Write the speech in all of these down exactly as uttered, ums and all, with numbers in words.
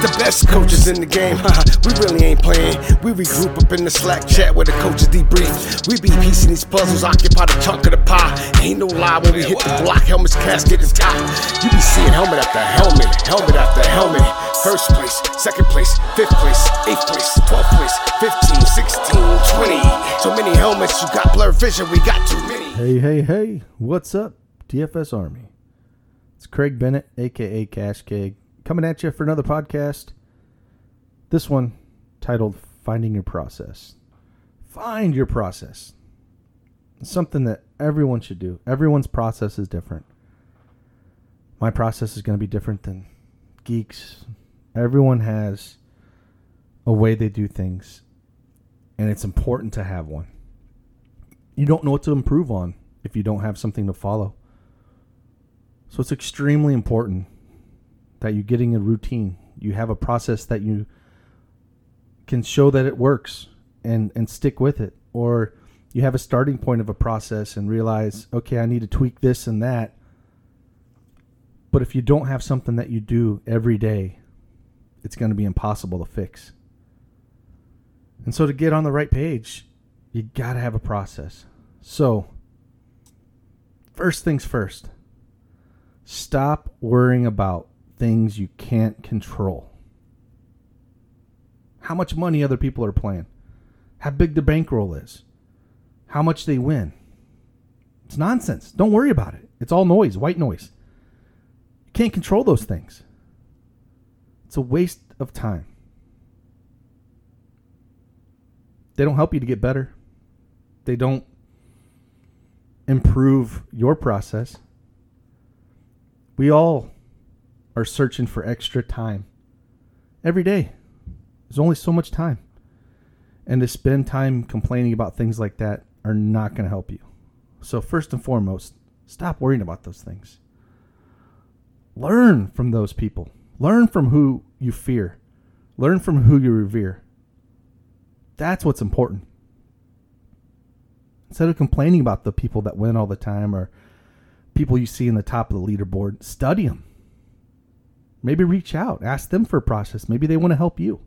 the best coaches in the game. We really ain't playing. We regroup up in the Slack chat where the coaches debrief. We be piecing these puzzles, occupy the chunk of the pie. Ain't no lie when we hit the block, helmet's casket is top. You be seeing helmet after helmet, helmet after helmet. First place, second place, fifth place, eighth place, twelfth place, fifteen, sixteen, twenty. So many helmets, you got blurred vision, we got too many. Hey, hey, hey, what's up, D F S Army? It's Craig Bennett, a k a. Cash Cake, coming at you for another podcast. This one titled Finding Your Process. Find your process. It's something that everyone should do. Everyone's process is different. My process is going to be different than Geek's. Everyone has a way they do things, and it's important to have one. You don't know what to improve on if you don't have something to follow. So it's extremely important that you're getting a routine. You have a process that you can show that it works and, and stick with it. Or you have a starting point of a process and realize, okay, I need to tweak this and that. But if you don't have something that you do every day, it's going to be impossible to fix. And so to get on the right page, you got to have a process. So, first things first, stop worrying about things you can't control. How much money other people are playing, how big the bankroll is, how much they win. It's nonsense. Don't worry about it. It's all noise, white noise. You can't control those things. It's a waste of time. They don't help you to get better. They don't improve your process. We all are searching for extra time. Every day. There's only so much time. And to spend time complaining about things like that are not going to help you. So first and foremost, stop worrying about those things. Learn from those people. Learn from who you fear. Learn from who you revere. That's what's important. Instead of complaining about the people that win all the time or people you see in the top of the leaderboard, study them. Maybe reach out. Ask them for a process. Maybe they want to help you.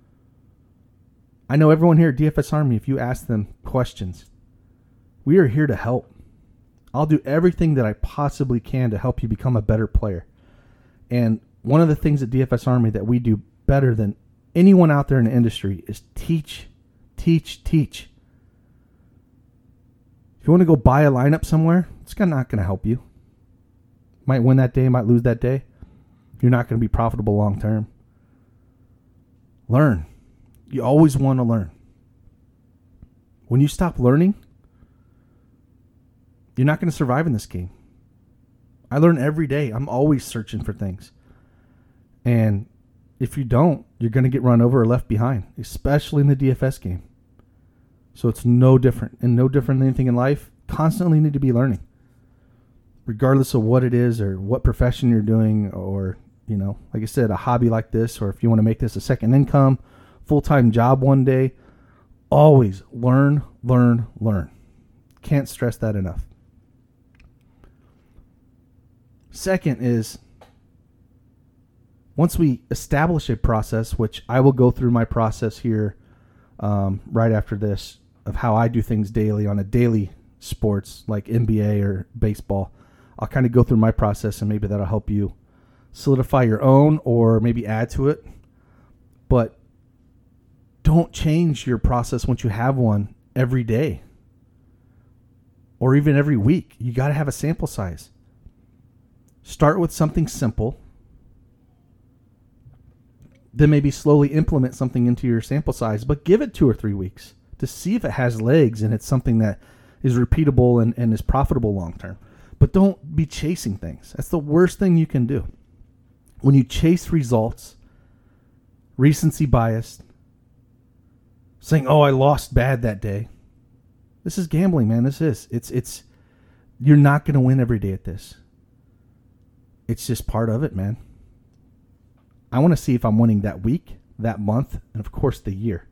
I know everyone here at D F S Army, if you ask them questions, we are here to help. I'll do everything that I possibly can to help you become a better player. And one of the things at D F S Army that we do better than anyone out there in the industry is teach, teach, teach. If you want to go buy a lineup somewhere, it's not going to help you. Might win that day, might lose that day. You're not going to be profitable long term. Learn. You always want to learn. When you stop learning, you're not going to survive in this game. I learn every day. I'm always searching for things. And if you don't, you're going to get run over or left behind, especially in the D F S game. So it's no different, and no different than anything in life. Constantly need to be learning, regardless of what it is or what profession you're doing, or, you know, like I said, a hobby like this, or if you want to make this a second income, full-time job one day. Always learn, learn, learn. Can't stress that enough. Second is, once we establish a process, which I will go through my process here um, right after this, of how I do things daily on a daily sports like N B A or baseball. I'll kind of go through my process, and maybe that'll help you solidify your own or maybe add to it. But don't change your process once you have one every day or even every week. You got to have a sample size. Start with something simple. Then maybe slowly implement something into your sample size, but give it two or three weeks to see if it has legs and it's something that is repeatable and, and is profitable long term. But don't be chasing things. That's the worst thing you can do. When you chase results, recency bias, saying, oh, I lost bad that day. This is gambling, man. This is. It's, it's, you're not going to win every day at this. It's just part of it, man. I want to see if I'm winning that week, that month, and of course the year.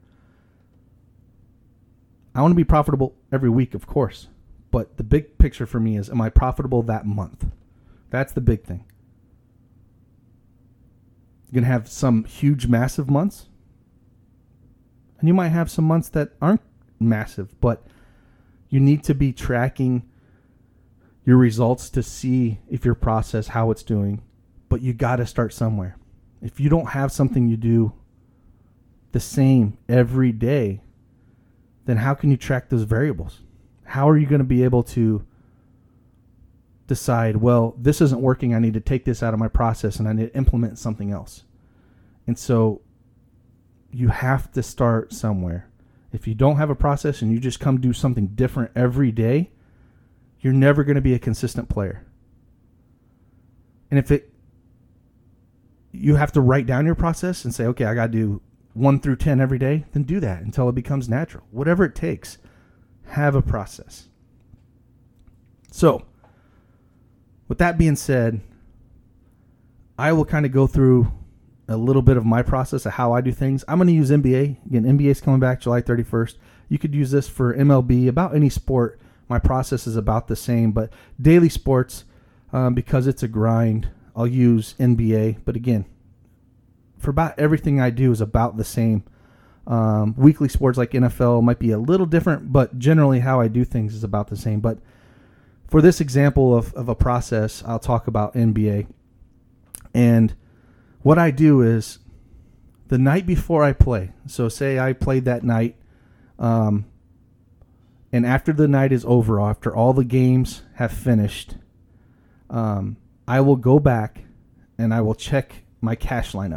I want to be profitable every week, of course. But the big picture for me is, am I profitable that month? That's the big thing. You're going to have some huge, massive months. And you might have some months that aren't massive, but you need to be tracking your results to see if your process, how it's doing. But you got to start somewhere. If you don't have something you do the same every day, then how can you track those variables? How are you going to be able to decide, well, this isn't working, I need to take this out of my process and I need to implement something else? And so you have to start somewhere. If you don't have a process and you just come do something different every day, you're never going to be a consistent player. And if it, you have to write down your process and say, okay, I got to do one through ten every day, then do that until it becomes natural. Whatever it takes, have a process. So, with that being said, I will kind of go through a little bit of my process of how I do things. I'm going to use N B A. Again, N B A is coming back July thirty-first. You could use this for M L B, about any sport. My process is about the same, but daily sports, um, because it's a grind, I'll use N B A. But again, for about everything I do is about the same. Um, weekly sports like N F L might be a little different, but generally how I do things is about the same. But for this example of, of a process, I'll talk about N B A. And what I do is the night before I play, so say I played that night, um, and after the night is over, after all the games have finished, um, I will go back and I will check my cash lineup.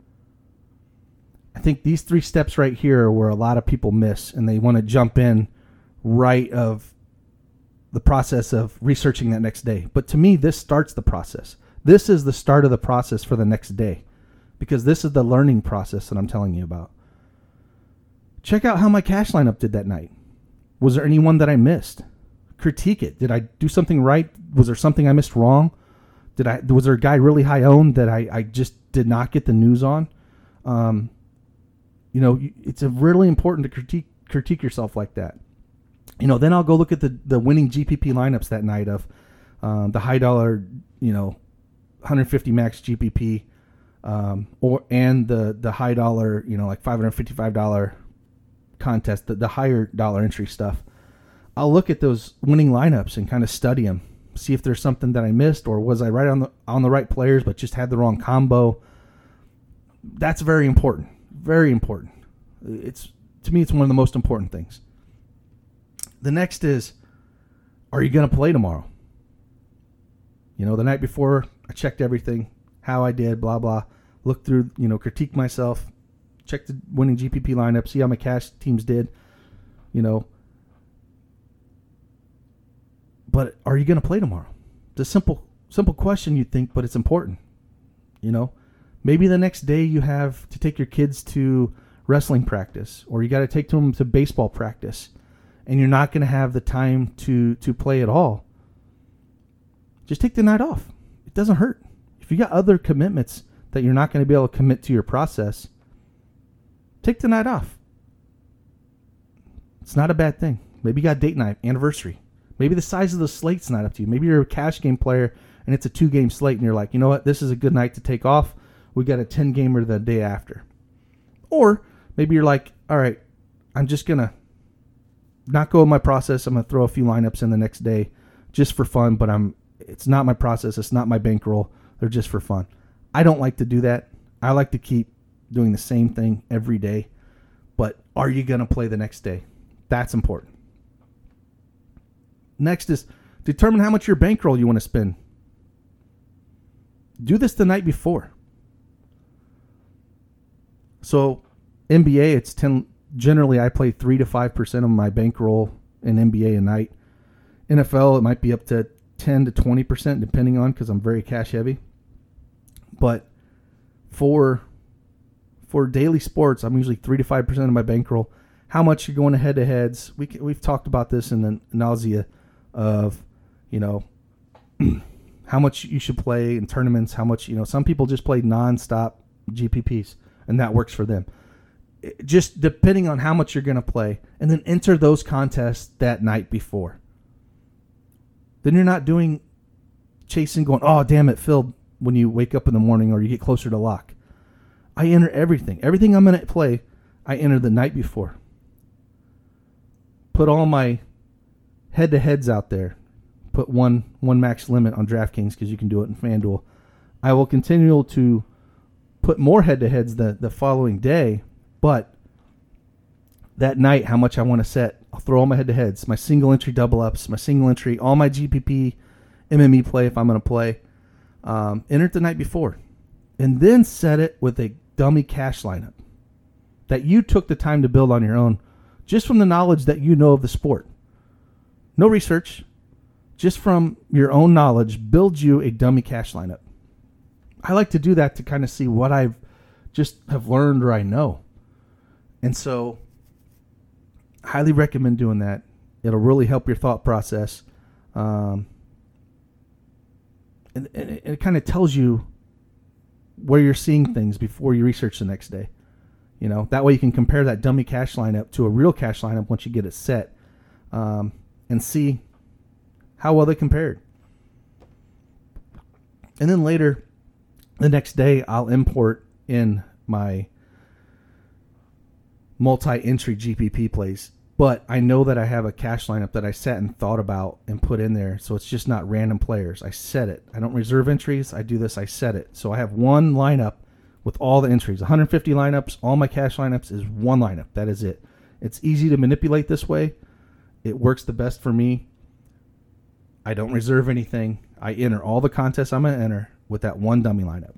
I think these three steps right here are where a lot of people miss, and they want to jump in right of the process of researching that next day. But to me, this starts the process. This is the start of the process for the next day, because this is the learning process that I'm telling you about. Check out how my cash lineup did that night. Was there anyone that I missed? Critique it. Did I do something right? Was there something I missed wrong? Did I? Was there a guy really high owned that I, I just did not get the news on? Um, you know, it's a really important to critique critique yourself like that. You know, then I'll go look at the, the winning G P P lineups that night of um, the high dollar, you know, one hundred fifty max G P P, um, or and the the high dollar, you know, like five hundred fifty-five dollars contest, the, the higher dollar entry stuff. I'll look at those winning lineups and kind of study them, see if there's something that I missed, or was I right on the on the right players but just had the wrong combo. That's very important. Very important. It's to me, it's one of the most important things. The next is, are you going to play tomorrow? You know, the night before, I checked everything, how I did, blah, blah. Looked through, you know, critiqued myself, checked the winning G P P lineup, see how my cash teams did, you know. But are you going to play tomorrow? It's a simple, simple question, you'd think, but it's important. You know, maybe the next day you have to take your kids to wrestling practice, or you got to take them to baseball practice, and you're not going to have the time to, to play at all. Just take the night off. It doesn't hurt. If you got other commitments that you're not going to be able to commit to your process, take the night off. It's not a bad thing. Maybe you got date night, anniversary. Maybe the size of the slate's not up to you. Maybe you're a cash game player and it's a two-game slate and you're like, you know what, this is a good night to take off. We got a ten-gamer the day after. Or maybe you're like, all right, I'm just going to not go with my process. I'm going to throw a few lineups in the next day just for fun, but I'm it's not my process. It's not my bankroll. They're just for fun. I don't like to do that. I like to keep doing the same thing every day. But are you going to play the next day? That's important. Next is determine how much your bankroll you want to spend. Do this the night before. So N B A, it's ten. Generally, I play three to five percent of my bankroll in N B A a night. N F L, it might be up to ten to twenty percent, depending on, because I'm very cash heavy. But for for daily sports, I'm usually three to five percent of my bankroll. How much you're going to head to heads? We can, we've talked about this in the nausea of, you know, how much you should play in tournaments. How much, you know, some people just play nonstop G P Ps, and that works for them. Just depending on how much you're going to play, and then enter those contests that night before. Then you're not doing chasing, going, oh, damn it, filled when you wake up in the morning or you get closer to lock. I enter everything. Everything I'm going to play, I enter the night before. Put all my head-to-heads out there. Put one one max limit on DraftKings because you can do it in FanDuel. I will continue to put more head-to-heads the, the following day, but that night, how much I want to set, I'll throw all my head-to-heads, my single-entry double-ups, my single-entry, all my G P P, M M E play if I'm going to play. Um, enter it the night before. And then set it with a dummy cash lineup that you took the time to build on your own, just from the knowledge that you know of the sport. No research, just from your own knowledge, build you a dummy cash lineup. I like to do that to kind of see what I've just have learned or I know. And so highly recommend doing that. It'll really help your thought process. Um, and, and it, it kind of tells you where you're seeing things before you research the next day. You know, that way you can compare that dummy cash lineup to a real cash lineup once you get it set, um, and see how well they compared. And then later, the next day, I'll import in my multi-entry G P P plays. But I know that I have a cash lineup that I sat and thought about and put in there, so it's just not random players. I set it. I don't reserve entries. I do this. I set it. So I have one lineup with all the entries. one hundred fifty lineups. All my cash lineups is one lineup. That is it. It's easy to manipulate this way. It works the best for me. I don't reserve anything. I enter all the contests I'm going to enter with that one dummy lineup.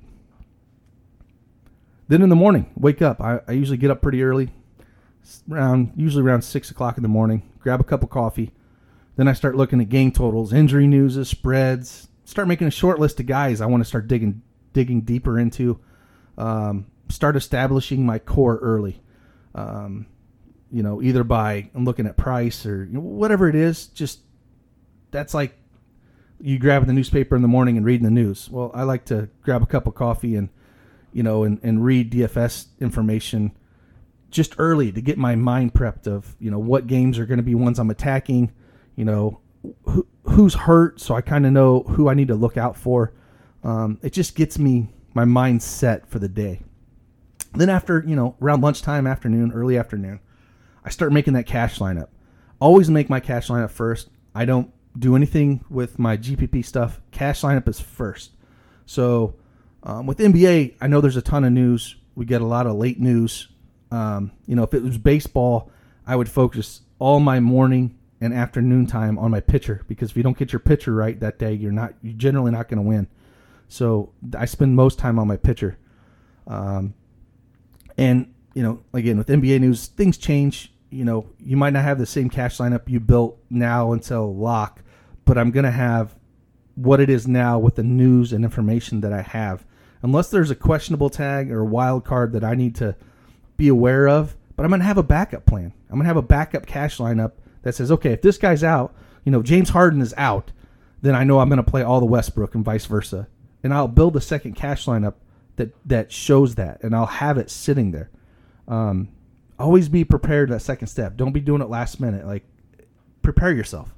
Then in the morning, wake up. I, I usually get up pretty early, around usually around six o'clock in the morning, grab a cup of coffee. Then I start looking at game totals, injury news, spreads, start making a short list of guys I want to start digging digging deeper into. Um, start establishing my core early. Um, you know, either by I'm looking at price or you know, whatever it is. Just that's like you grabbing the newspaper in the morning and reading the news. Well, I like to grab a cup of coffee and you know and, and read D F S information just early to get my mind prepped of, you know, what games are going to be ones I'm attacking, you know, who, who's hurt. So I kind of know who I need to look out for. Um, it just gets me my mind set for the day. Then after, you know, around lunchtime, afternoon, early afternoon, I start making that cash lineup. Always make my cash lineup first. I don't do anything with my G P P stuff. Cash lineup is first. So um, with N B A, I know there's a ton of news. We get a lot of late news. Um, you know, if it was baseball, I would focus all my morning and afternoon time on my pitcher, because if you don't get your pitcher right that day, you're not, you're generally not going to win. So I spend most time on my pitcher. Um, and, you know, again, with N B A news, things change. You know, you might not have the same cash lineup you built now until lock, but I'm going to have what it is now with the news and information that I have. Unless there's a questionable tag or a wild card that I need to be aware of, but I'm going to have a backup plan. I'm going to have a backup cash lineup that says, okay, if this guy's out, you know, James Harden is out, then I know I'm going to play all the Westbrook and vice versa. And I'll build a second cash lineup that, that shows that, and I'll have it sitting there. Um, always be prepared that second step. Don't be doing it last minute. Like, prepare yourself.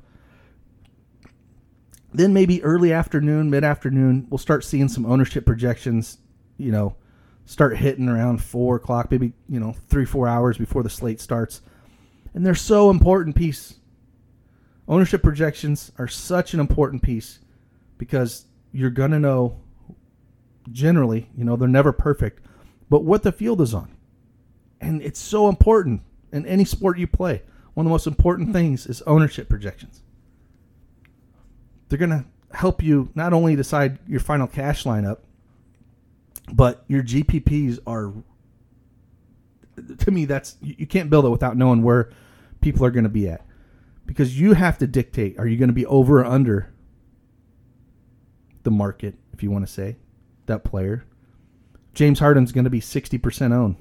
Then maybe early afternoon, mid-afternoon, we'll start seeing some ownership projections, you know, start hitting around four o'clock, maybe, you know, three, four hours before the slate starts. And they're so important piece. Ownership projections are such an important piece because you're going to know generally, you know, they're never perfect, but what the field is on. And it's so important in any sport you play. One of the most important things is ownership projections. They're going to help you not only decide your final cash lineup, but your G P Ps are, to me, that's, you can't build it without knowing where people are going to be at. Because you have to dictate, are you going to be over or under the market, if you want to say, that player? James Harden's going to be sixty percent owned,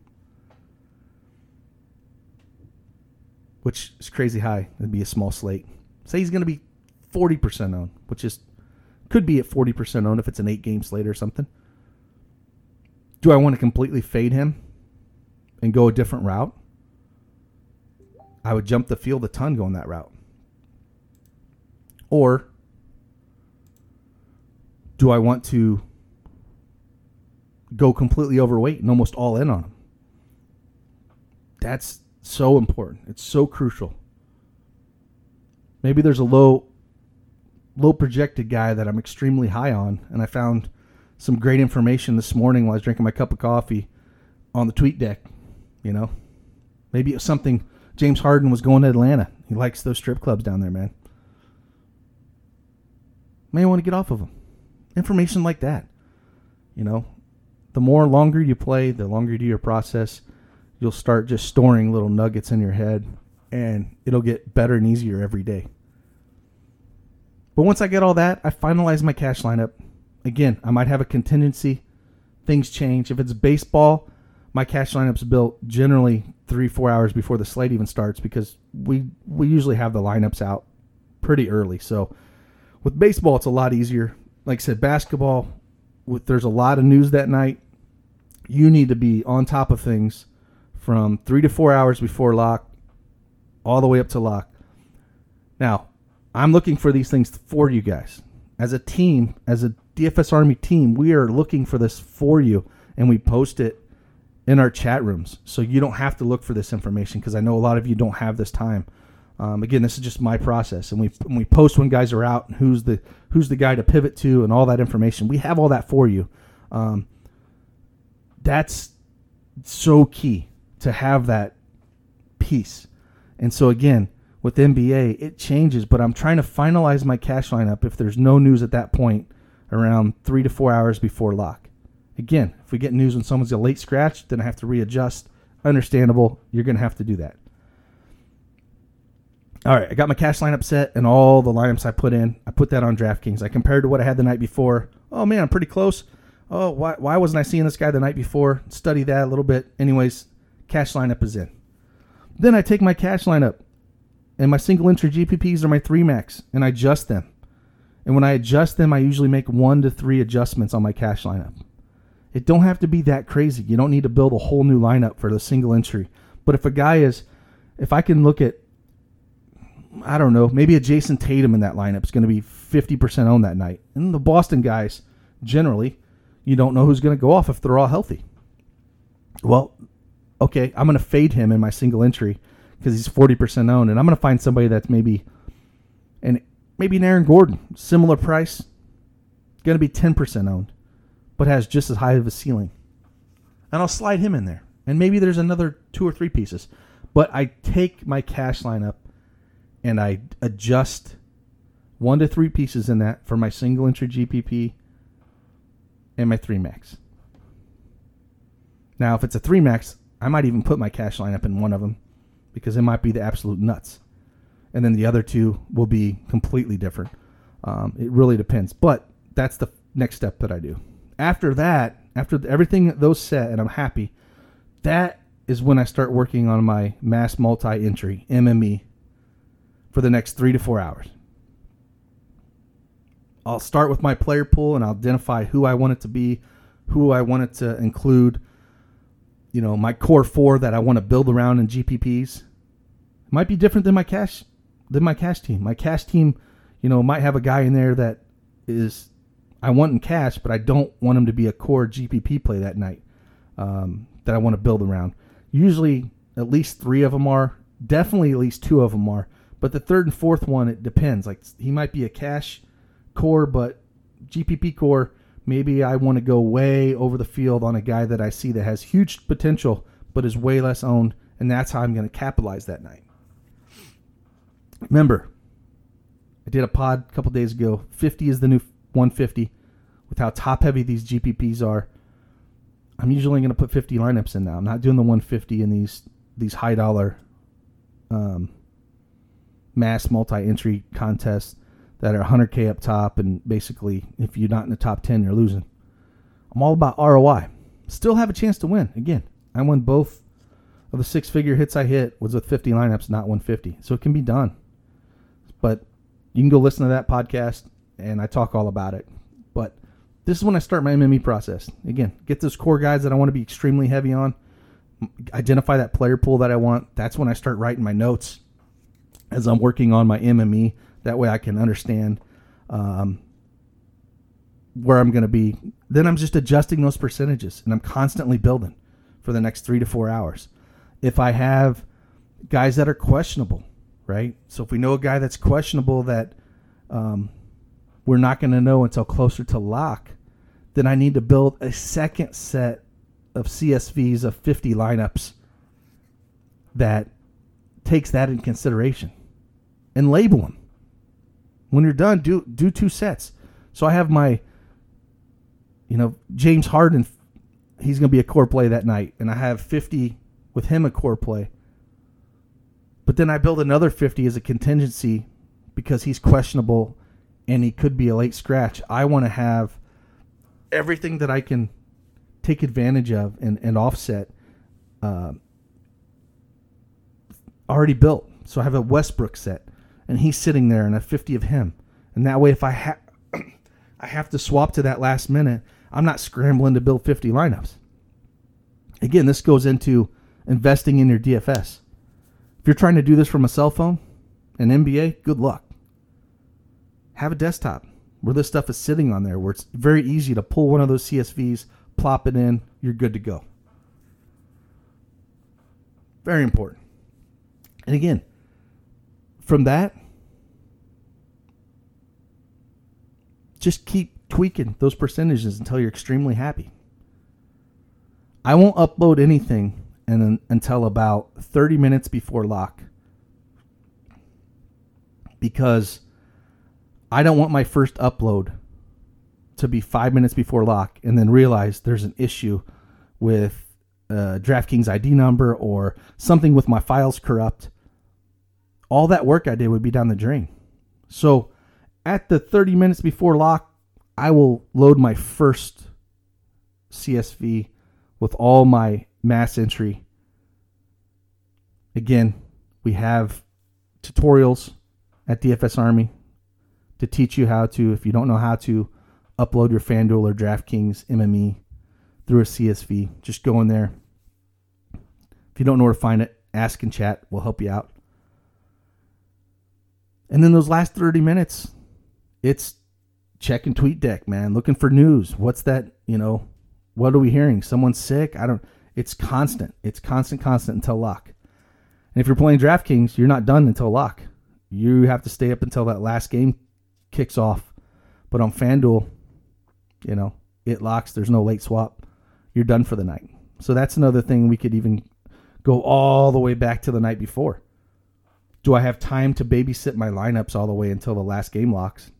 which is crazy high. It'd be a small slate. Say he's going to be forty percent owned, which is could be at forty percent owned if it's an eight-game slate or something. Do I want to completely fade him and go a different route? I would jump the field a ton going that route. Or do I want to go completely overweight and almost all in on them. That's so important. It's so crucial. Maybe there's a low low projected guy that I'm extremely high on, and I found some great information this morning while I was drinking my cup of coffee on the tweet deck, you know. Maybe it was something. James Harden was going to Atlanta. He likes those strip clubs down there, man. May want to get off of them. Information like that. You know, the more longer you play, the longer you do your process, you'll start just storing little nuggets in your head, and it'll get better and easier every day. But once I get all that, I finalize my cash lineup. Again, I might have a contingency. Things change. If it's baseball, my cash lineup's built generally three, four hours before the slate even starts because we we usually have the lineups out pretty early. So with baseball, it's a lot easier. Like I said, basketball, with there's a lot of news that night. You need to be on top of things from three to four hours before lock, all the way up to lock. Now, I'm looking for these things for you guys. As a team, as a D F S Army team, we are looking for this for you, and we post it in our chat rooms, so you don't have to look for this information because I know a lot of you don't have this time. Um, again, this is just my process, and we we post when guys are out and who's the who's the guy to pivot to and all that information. We have all that for you. Um, that's so key to have that piece. And so again, with N B A, it changes, but I'm trying to finalize my cash lineup if there's no news at that point around three to four hours before lock. Again, if we get news when someone's a late scratch, then I have to readjust. Understandable. You're going to have to do that. All right, I got my cash lineup set and all the lineups I put in. I put that on DraftKings. I compared to what I had the night before. Oh, man, I'm pretty close. Oh, why, why wasn't I seeing this guy the night before? Study that a little bit. Anyways, cash lineup is in. Then I take my cash lineup, and my single entry G P Ps are my three max, and I adjust them. And when I adjust them, I usually make one to three adjustments on my cash lineup. It don't have to be that crazy. You don't need to build a whole new lineup for the single entry. But if a guy is, if I can look at, I don't know, maybe a Jason Tatum in that lineup is going to be fifty percent owned that night. And the Boston guys, generally, you don't know who's going to go off if they're all healthy. Well, okay, I'm going to fade him in my single entry because he's forty percent owned. And I'm going to find somebody that's maybe, and maybe an Aaron Gordon, similar price, going to be ten percent owned, but has just as high of a ceiling. And I'll slide him in there. And maybe there's another two or three pieces. But I take my cash lineup and I adjust one to three pieces in that for my single entry G P P and my three max. Now, if it's a three max, I might even put my cash lineup in one of them because it might be the absolute nuts. And then the other two will be completely different. Um, it really depends. But that's the next step that I do. After that, after everything those set and I'm happy, that is when I start working on my mass multi-entry, M M E, for the next three to four hours. I'll start with my player pool and I'll identify who I want it to be, who I want it to include, you know, my core four that I want to build around in G P Ps. It might be different than my cash, than my cash team. My cash team, you know, might have a guy in there that is I want in cash, but I don't want him to be a core G P P play that night um, that I want to build around. Usually at least three of them are. Definitely at least two of them are. But the third and fourth one, it depends. Like he might be a cash core, but G P P core, maybe I want to go way over the field on a guy that I see that has huge potential but is way less owned, and that's how I'm going to capitalize that night. Remember, I did a pod a couple days ago. fifty is the new one fifty. With how top-heavy these G P Ps are, I'm usually going to put fifty lineups in now. I'm not doing the one fifty in these these high-dollar um, mass multi-entry contests that are one hundred K up top, and basically, if you're not in the top ten, you're losing. I'm all about R O I. Still have a chance to win. Again, I won both of the six-figure hits I hit was with fifty lineups, not one fifty. So it can be done. But you can go listen to that podcast, and I talk all about it. But this is when I start my M M E process. Again, get those core guys that I want to be extremely heavy on. Identify that player pool that I want. That's when I start writing my notes as I'm working on my M M E. That way I can understand um, where I'm going to be. Then I'm just adjusting those percentages, and I'm constantly building for the next three to four hours. If I have guys that are questionable, right? So if we know a guy that's questionable that um, we're not going to know until closer to lock, then I need to build a second set of C S Vs of fifty lineups that takes that in consideration and label them. When you're done, do do two sets. So I have my, you know, James Harden, he's going to be a core play that night, and I have fifty with him a core play. But then I build another fifty as a contingency because he's questionable and he could be a late scratch. I want to have everything that I can take advantage of and, and offset uh, already built. So I have a Westbrook set, and he's sitting there, and a fifty of him. And that way, if I have I have to swap to that last minute, I'm not scrambling to build fifty lineups. Again, this goes into investing in your D F S. If you're trying to do this from a cell phone, an N B A, good luck. Have a desktop where this stuff is sitting on there, where it's very easy to pull one of those C S Vs, plop it in, you're good to go. Very important. And again, from that, just keep tweaking those percentages until you're extremely happy. I won't upload anything and, until about thirty minutes before lock, because I don't want my first upload to be five minutes before lock and then realize there's an issue with uh, DraftKings I D number or something with my files corrupt. All that work I did would be down the drain. So at the thirty minutes before lock, I will load my first C S V with all my mass entry. Again, we have tutorials at D F S Army to teach you how to, if you don't know how to, upload your FanDuel or DraftKings M M E through a C S V. Just go in there. If you don't know where to find it, ask in chat. We'll help you out. And then those last thirty minutes, it's checking TweetDeck, man. Looking for news. What's that, you know, what are we hearing? Someone's sick? I don't, it's constant. It's constant, constant until lock. And if you're playing DraftKings, you're not done until lock. You have to stay up until that last game kicks off. But on FanDuel, you know, it locks. There's no late swap. You're done for the night. So that's another thing. We could even go all the way back to the night before. Do I have time to babysit my lineups all the way until the last game locks?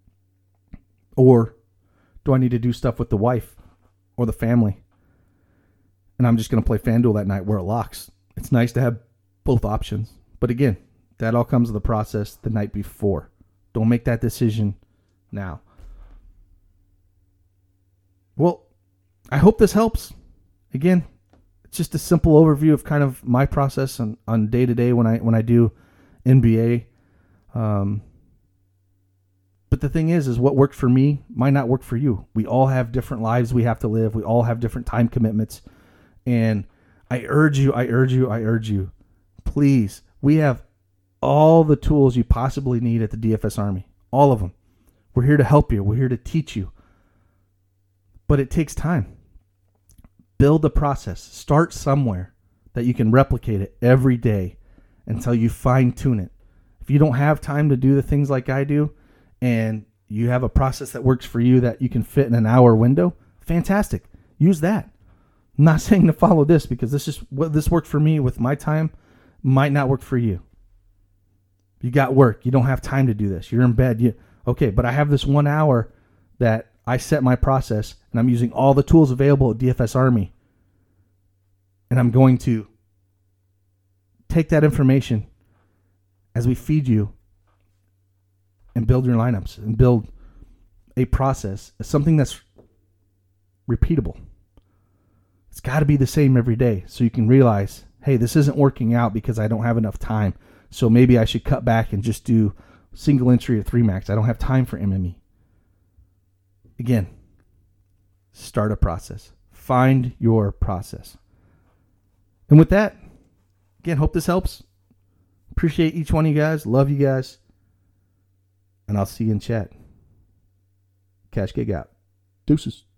Or do I need to do stuff with the wife or the family? And I'm just going to play FanDuel that night where it locks. It's nice to have both options. But again, that all comes with the process the night before. Don't make that decision now. Well, I hope this helps. Again, it's just a simple overview of kind of my process on, on day-to-day when I when I do N B A. Um, but the thing is, is what worked for me might not work for you. We all have different lives we have to live. We all have different time commitments. And I urge you, I urge you, I urge you, please, we have all the tools you possibly need at the D F S Army. All of them. We're here to help you. We're here to teach you. But it takes time. Build the process. Start somewhere that you can replicate it every day until you fine-tune it. If you don't have time to do the things like I do, and you have a process that works for you that you can fit in an hour window, fantastic. Use that. I'm not saying to follow this, because this is what this worked for me with my time, might not work for you. You got work. You don't have time to do this. You're in bed. You, okay, but I have this one hour that I set my process, and I'm using all the tools available at D F S Army. And I'm going to take that information as we feed you and build your lineups and build a process, something that's repeatable. It's got to be the same every day so you can realize, hey, this isn't working out because I don't have enough time. So maybe I should cut back and just do single entry or three max. I don't have time for M M E. Again, start a process. Find your process. And with that, again, hope this helps. Appreciate each one of you guys. Love you guys. And I'll see you in chat. Cash Gig out. Deuces.